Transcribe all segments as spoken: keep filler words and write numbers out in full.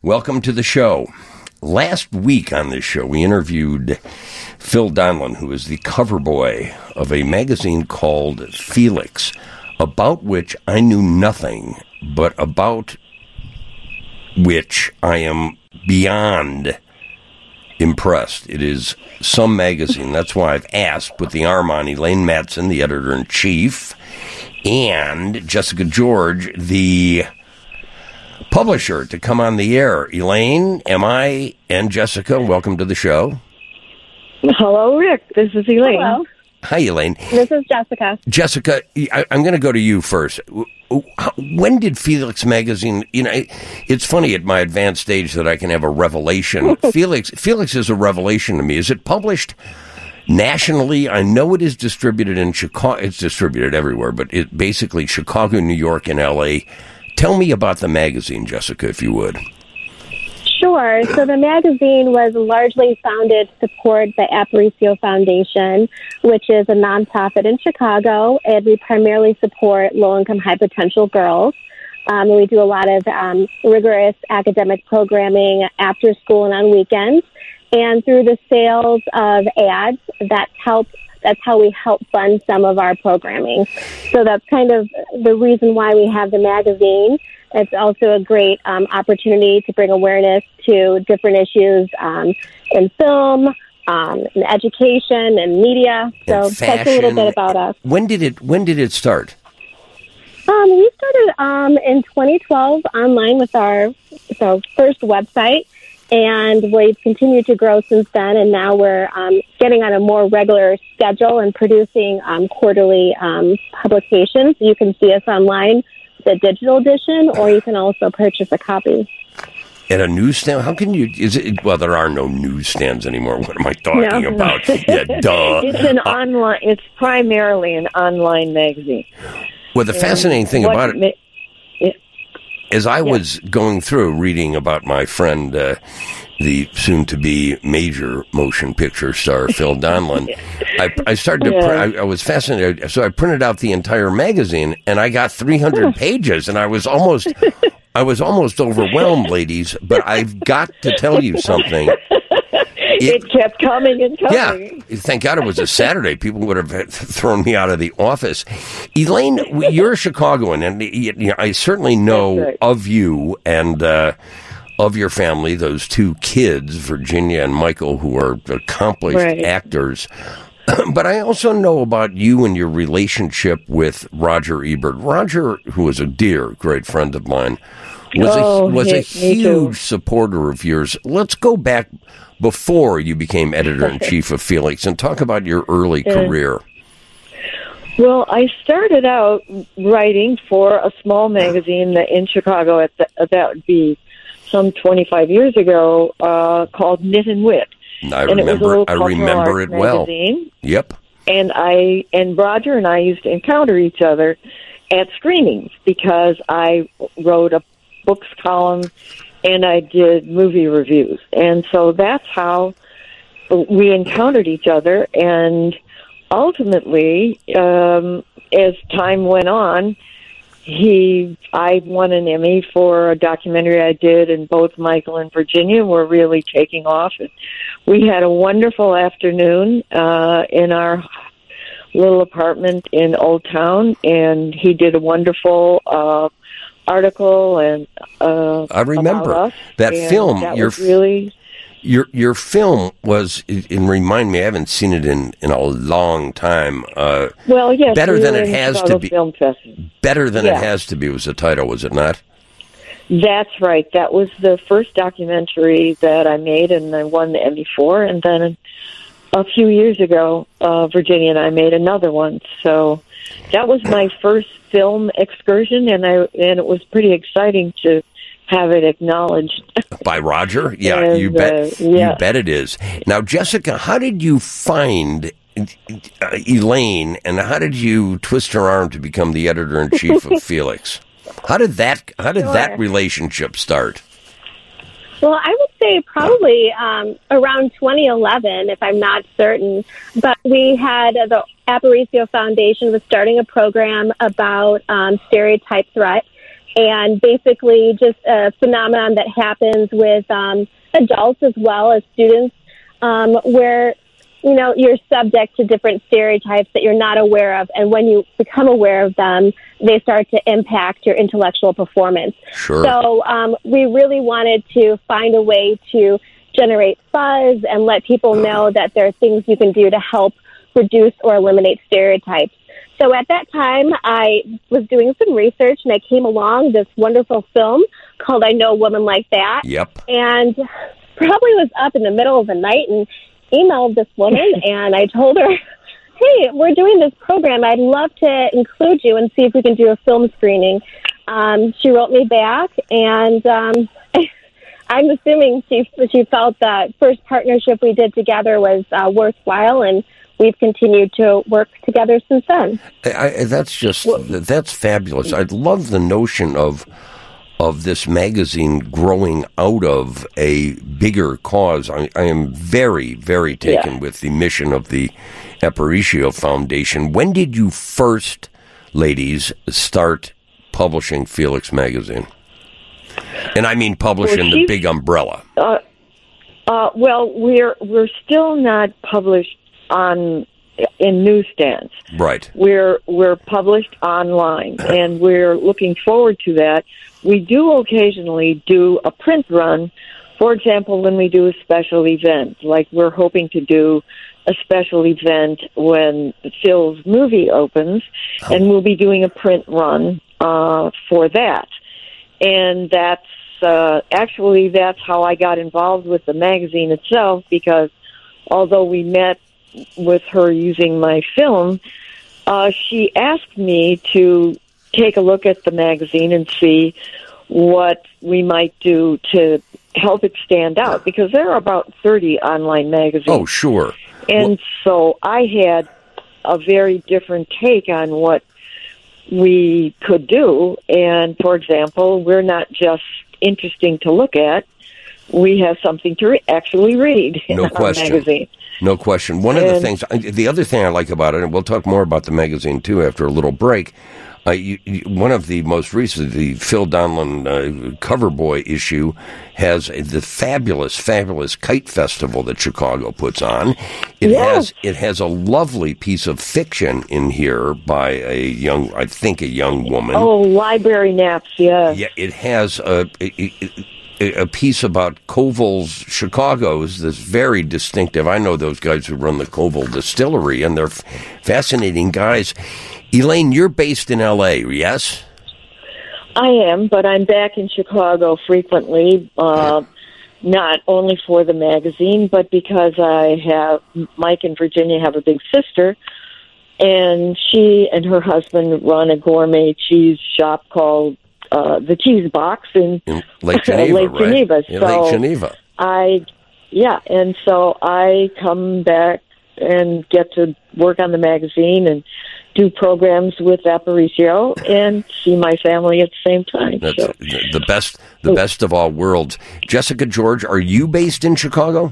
welcome to the show. Last week on this show, we interviewed Phil Donlon, who is the cover boy of a magazine called Felix, about which I knew nothing, but about which I am beyond impressed. It is some magazine. That's why I've asked, with the arm on, Elaine Matson, the editor-in-chief, and Jessica George, the publisher, to come on the air. Elaine, am I, and Jessica, welcome to the show. Hello, Rick. This is Elaine. Hello. Hi, Elaine. This is Jessica. Jessica, I, I'm going to go to you first. When did Felix magazine, you know, it's funny at my advanced age that I can have a revelation. Felix Felix is a revelation to me. Is it published nationally? I know it is distributed in Chicago. It's distributed everywhere, but it basically Chicago, New York, and L A. Tell me about the magazine, Jessica, if you would. Sure. So the magazine was largely founded to support the Aparicio Foundation, which is a nonprofit in Chicago, and we primarily support low-income, high-potential girls. Um, we do a lot of um, rigorous academic programming after school and on weekends. And through the sales of ads, that's helped. That's how we help fund some of our programming. So that's kind of the reason why we have the magazine. It's also a great um, opportunity to bring awareness to different issues um, in film, um, in education, and media. So and that's a little bit about us. When did it When did it start? Um, we started um, in twenty twelve online with our, with our first website, and we've continued to grow since then. And now we're um, getting on a more regular schedule and producing um, quarterly um, publications. You can see us online, the digital edition, or you can also purchase a copy. At a newsstand? How can you, is it, well, there are no newsstands anymore. What am I talking No. about? Yeah, duh. It's an Uh, online. It's primarily an online magazine. well, the fascinating thing What about it, ma- it- as I yeah. was going through reading about my friend, uh, the soon-to-be major motion picture star, Phil Donlon, I, I started to, Yeah. print, I, I was fascinated. So I printed out the entire magazine, and I got three hundred pages, and I was almost, I was almost overwhelmed, ladies. But I've got to tell you something. It, it kept coming and coming. Yeah, thank God it was a Saturday. People would have thrown me out of the office. Elaine, you're a Chicagoan, and you know, I certainly know That's right. of you and uh, of your family, those two kids, Virginia and Michael, who are accomplished Right. actors. But I also know about you and your relationship with Roger Ebert. Roger, who was a dear, great friend of mine, was Oh, a, was yeah, a me huge too. supporter of yours. Let's go back before you became editor-in-chief of Felix and talk about your early Yeah. career. Well, I started out writing for a small magazine that in Chicago. At the, that would be some twenty-five years ago, uh, called Knit and Wit. I and it was a remember little I cultural remember arts it well. magazine. Yep. And I and Roger and I used to encounter each other at screenings because I wrote a books column and I did movie reviews. And so that's how we encountered each other. And ultimately, um, as time went on, he, I won an Emmy for a documentary I did, and both Michael and Virginia were really taking off. And we had a wonderful afternoon uh, in our little apartment in Old Town, and he did a wonderful uh, article and uh, I remember about us, that and film. That Your was really. Your your film was, and remind me, I haven't seen it in, in a long time. Uh, Well, yes, better we than were it in has Chicago to be. Film Festival. Better than it Yeah. has to be was the title, was it not? That's right. That was the first documentary that I made, and I won the Emmy for. And then a few years ago, uh, Virginia and I made another one. So that was my first film excursion, and I and it was pretty exciting to have it acknowledged. By Roger? Yeah, And, you bet. uh, yeah. You bet it is. Now, Jessica, how did you find uh, Elaine, and how did you twist her arm to become the editor in chief of Felix? How did that? How did Sure. that relationship start? Well, I would say probably um, around twenty eleven, if I'm not certain. But we had uh, the Aparicio Foundation was starting a program about um, stereotype threat. and basically just a phenomenon that happens with um, adults as well as students, um, where, you know, you're subject to different stereotypes that you're not aware of, and when you become aware of them, they start to impact your intellectual performance. Sure. So um, we really wanted to find a way to generate buzz and let people know that there are things you can do to help reduce or eliminate stereotypes. So at that time, I was doing some research, and I came along this wonderful film called I Know a Woman Like That. Yep. And probably was up in the middle of the night and emailed this woman, and I told her, hey, we're doing this program. I'd love to include you and see if we can do a film screening. Um, she wrote me back, and um, I'm assuming she, she felt that first partnership we did together was uh, worthwhile, and we've continued to work together since then. I, that's just, that's fabulous. I love the notion of of this magazine growing out of a bigger cause. I, I am very, very taken yeah. with the mission of the Aparicio Foundation. When did you first, ladies, start publishing Felix magazine? And I mean publishing well, the big umbrella. Uh, uh, well, we're we're still not published on in newsstands. Right. We're we're published online, and we're looking forward to that. We do occasionally do a print run. For example, when we do a special event, like we're hoping to do a special event when Phil's movie opens, oh. and we'll be doing a print run uh, for that. And that's uh, actually that's how I got involved with the magazine itself, because although we met with her using my film, uh, she asked me to take a look at the magazine and see what we might do to help it stand out, because there are about thirty online magazines. Oh, sure. And well, so I had a very different take on what we could do. And, for example, we're not just interesting to look at. We have something to re- actually read in no our question. magazine. No question. One and, of the things, the other thing I like about it, and we'll talk more about the magazine, too, after a little break, uh, you, you, one of the most recent, the Phil Donlon uh, Cover Boy issue, has the fabulous, fabulous Kite Festival that Chicago puts on. It yes. has it has a lovely piece of fiction in here by a young, I think, a young woman. Oh, Library Naps, yeah. Yeah, it has a... It, it, a piece about Koval's Chicago's that's very distinctive. I know those guys who run the Koval distillery, and they're f- fascinating guys. Elaine, you're based in L A, yes? I am, but I'm back in Chicago frequently, uh, not only for the magazine, but because I have, Mike and Virginia have a big sister, and she and her husband run a gourmet cheese shop called Uh, the Cheese Box in, in Lake Geneva, Lake right? Geneva. In so Lake Geneva. I, yeah, and so I come back and get to work on the magazine and do programs with Aparicio and see my family at the same time. That's so. the best, the best of all worlds. Jessica George, are you based in Chicago?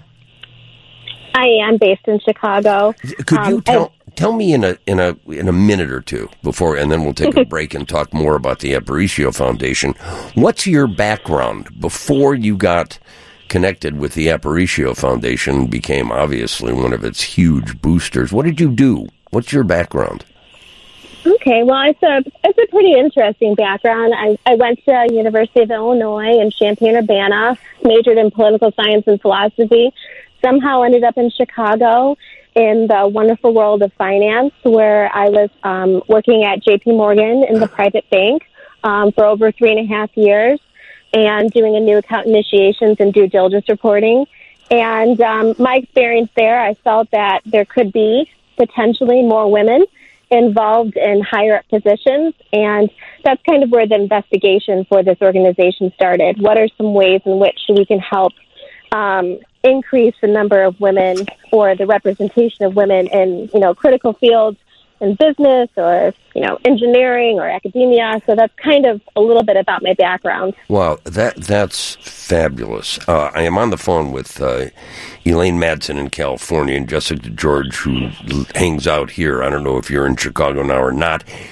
I am based in Chicago. Could um, you tell? I, Tell me in a in a in a minute or two before, and then we'll take a break and talk more about the Aparicio Foundation. What's your background before you got connected with the Aparicio Foundation and became obviously one of its huge boosters? What did you do? What's your background? Okay, well, it's a it's a pretty interesting background. I, I went to University of Illinois in Champaign-Urbana, majored in political science and philosophy. Somehow ended up in Chicago in the wonderful world of finance, where I was um, working at J P Morgan in the private bank um, for over three and a half years and doing a new account initiations and due diligence reporting. And um, my experience there, I felt that there could be potentially more women involved in higher up positions. And that's kind of where the investigation for this organization started. What are some ways in which we can help um, increase the number of women or the representation of women in, you know, critical fields in business or, you know, engineering or academia. So that's kind of a little bit about my background. Wow, that that's fabulous. Uh, I am on the phone with uh, Elaine Madsen in California and Jessica George, who hangs out here. I don't know if you're in Chicago now or not.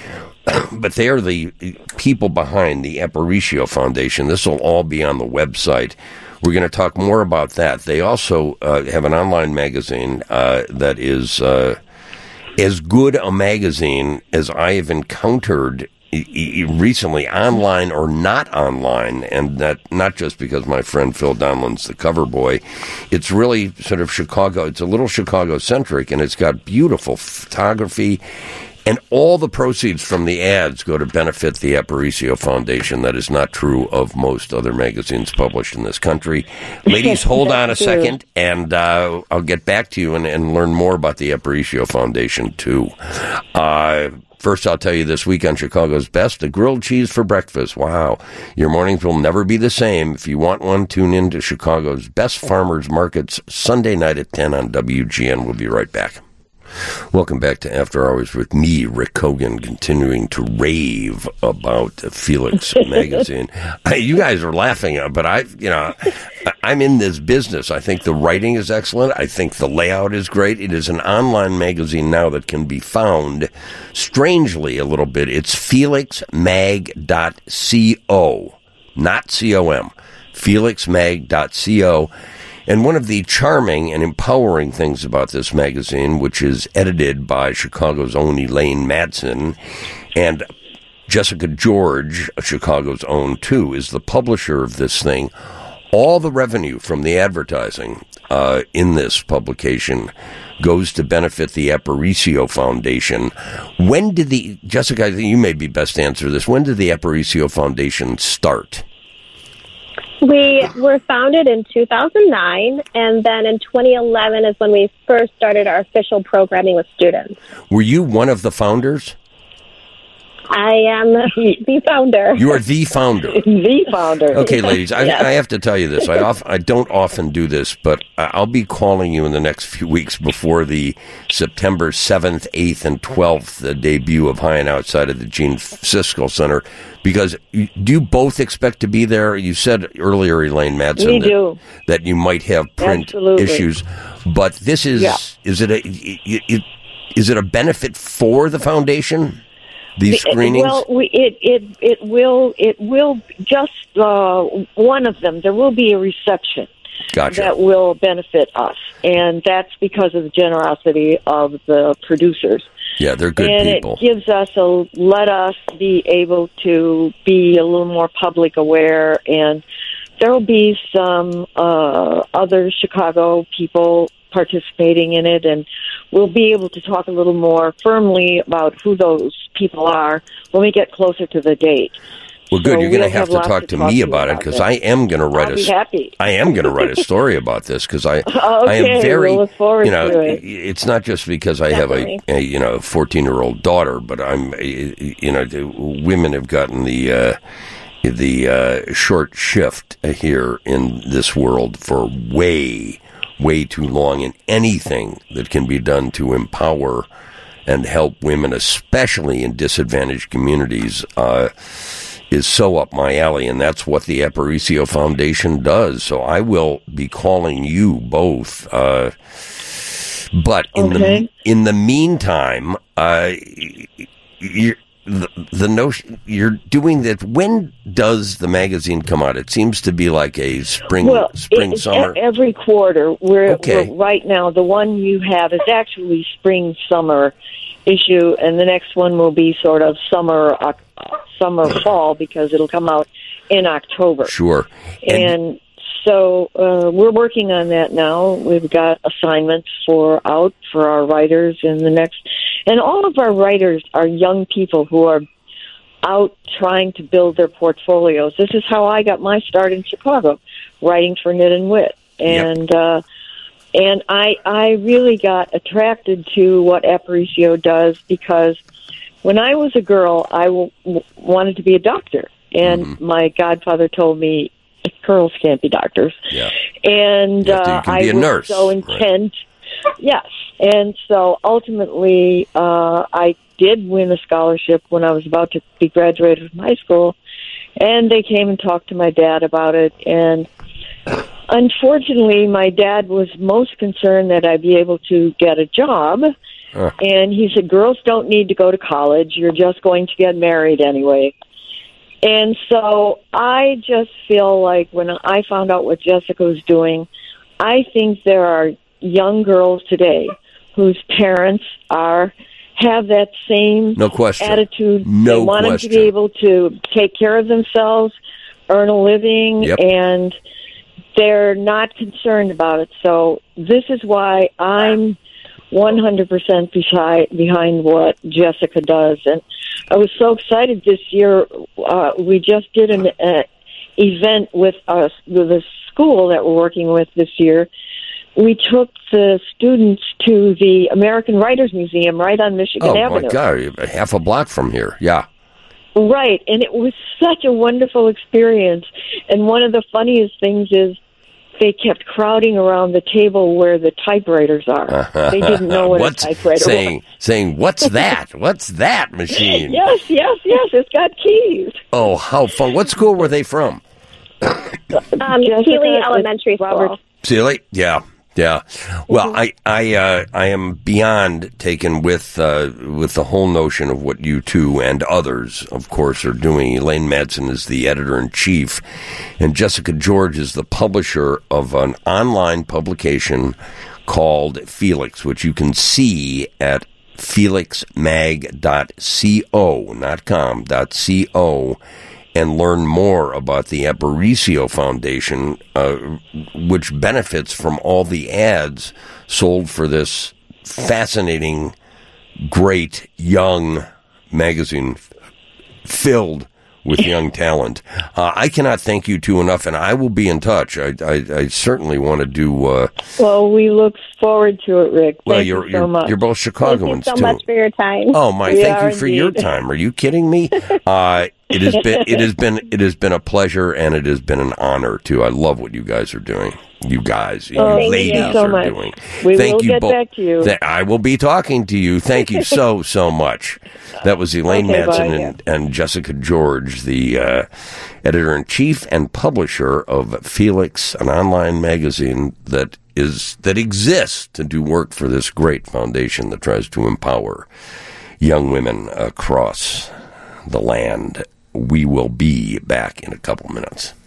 but they are the people behind the Aparicio Foundation. This will all be on the website. We're going to talk more about that. They also uh, have an online magazine uh, that is uh, as good a magazine as I have encountered recently, online or not online, and that not just because my friend Phil Donlan's the cover boy. It's really sort of Chicago. It's a little Chicago-centric, and it's got beautiful photography, and all the proceeds from the ads go to benefit the Aparicio Foundation. That is not true of most other magazines published in this country. Ladies, hold on a second, and uh, I'll get back to you and, and learn more about the Aparicio Foundation, too. Uh First, I'll tell you this week on Chicago's Best, a grilled cheese for breakfast. Wow. Your mornings will never be the same. If you want one, tune in to Chicago's Best Farmers Markets Sunday night at ten on W G N. We'll be right back. Welcome back to After Hours with me, Rick Hogan, continuing to rave about Felix magazine. I, you guys are laughing, but I, you know, I'm in this business. I think the writing is excellent. I think the layout is great. It is an online magazine now that can be found, strangely a little bit. It's felix mag dot co, not C O M, felix mag dot co. And one of the charming and empowering things about this magazine, which is edited by Chicago's own Elaine Madsen, and Jessica George, Chicago's own too, is the publisher of this thing. All the revenue from the advertising uh, in this publication goes to benefit the Aparicio Foundation. When did the, Jessica, I think you may be best to answer this, when did the Aparicio Foundation start? We were founded in two thousand nine, and then in twenty eleven is when we first started our official programming with students. Were you one of the founders? I am the founder. You are the founder. The founder. Okay, ladies, I, Yes. I have to tell you this. I, off, I don't often do this, but I'll be calling you in the next few weeks before the September seventh, eighth, and twelfth the debut of High and Outside of the Gene Siskel Center, because you, do you both expect to be there? You said earlier, Elaine Madsen, We that, do. that you might have print Absolutely. issues, but this is, Yeah. is it a, it, it, is it a benefit for the foundation? These screenings? Well, we, it it it will it will just uh, one of them. There will be a reception Gotcha. that will benefit us, and that's because of the generosity of the producers. Yeah, they're good and people. it gives us a let us be able to be a little more public aware, and there will be some uh, other Chicago people participating in it, and we'll be able to talk a little more firmly about who those people are when we get closer to the date. Well, good. So You're going to we'll have to lots talk to talk me you about it, because that. I am going to write I'll a. be happy. I am going to write a story about this, because I, Okay, I am very, we'll look forward you know, to it. it's not just because I Definitely. have a, a, you know, fourteen-year-old daughter, but I'm, you know, the women have gotten the, uh, the uh, short shift here in this world for way, way too long, and anything that can be done to empower and help women, especially in disadvantaged communities, uh, is so up my alley, and that's what the Aparicio Foundation does. So I will be calling you both. Uh, but in Okay. the in the meantime, uh, you're, the, the notion you're doing that. When does the magazine come out? It seems to be like a spring, Well, spring, it's summer. e- every quarter. We're, Okay. we're right now. The one you have is actually spring summer issue, and the next one will be sort of summer uh, summer fall, because it'll come out in October. Sure. And so uh, we're working on that now. We've got assignments for out for our writers in the next, and all of our writers are young people who are out trying to build their portfolios. This is how I got my start in Chicago, writing for Knit and Wit, and uh, and I I really got attracted to what Aparicio does, because when I was a girl, I w- w- wanted to be a doctor, and Mm-hmm. my godfather told me girls can't be doctors. Yeah. And You have to- you uh, can I be a was nurse, so right. intent. Yes. And so ultimately, uh, I did win a scholarship when I was about to be graduated from high school, and they came and talked to my dad about it. And unfortunately, my dad was most concerned that I'd be able to get a job, Uh. And he said, girls don't need to go to college. You're just going to get married anyway. And so I just feel like when I found out what Jessica was doing, I think there are young girls today whose parents are have that same no question. attitude. No they want question. them to be able to take care of themselves, earn a living, yep. and they're not concerned about it. So this is why I'm one hundred percent behind, behind what Jessica does. And I was so excited this year. Uh, we just did an uh, event with, us, with a school that we're working with this year. We took the students to the American Writers Museum right on Michigan oh, Avenue. Oh, my God, half a block from here, yeah. Right, and it was such a wonderful experience. And one of the funniest things is they kept crowding around the table where the typewriters are. They didn't know what what's a typewriter saying, was. Saying, what's that? What's that machine? Yes, yes, yes, it's got keys. Oh, how fun. What school were they from? Um, Healy Elementary School. Sealy? Yeah. Yeah, well, I I uh, I am beyond taken with uh, with the whole notion of what you two and others, of course, are doing. Elaine Madsen is the editor in chief, and Jessica George is the publisher of an online publication called Felix, which you can see at felix mag dot co, not com, dot co. And learn more about the Aparicio Foundation, uh, which benefits from all the ads sold for this fascinating, great, young magazine f- filled with young talent. Uh, I cannot thank you two enough, and I will be in touch. I, I, I certainly want to do... Uh, well, we look forward to it, Rick. Thank well, you you're, so you're, much. You're both Chicagoans, thank you so too. much for your time. Oh, my, we thank you for indeed. your time. Are you kidding me? Uh, it has been, it has been, it has been a pleasure, and it has been an honor, too. I love what you guys are doing. You guys, oh, you ladies you so are much. doing. We Thank will you get both. back to you. Th- I will be talking to you. Thank you so, so much. That was Elaine okay, Madsen bye, and, and Jessica George, the uh, editor-in-chief and publisher of Felix, an online magazine that is that exists to do work for this great foundation that tries to empower young women across the land. We will be back in a couple minutes.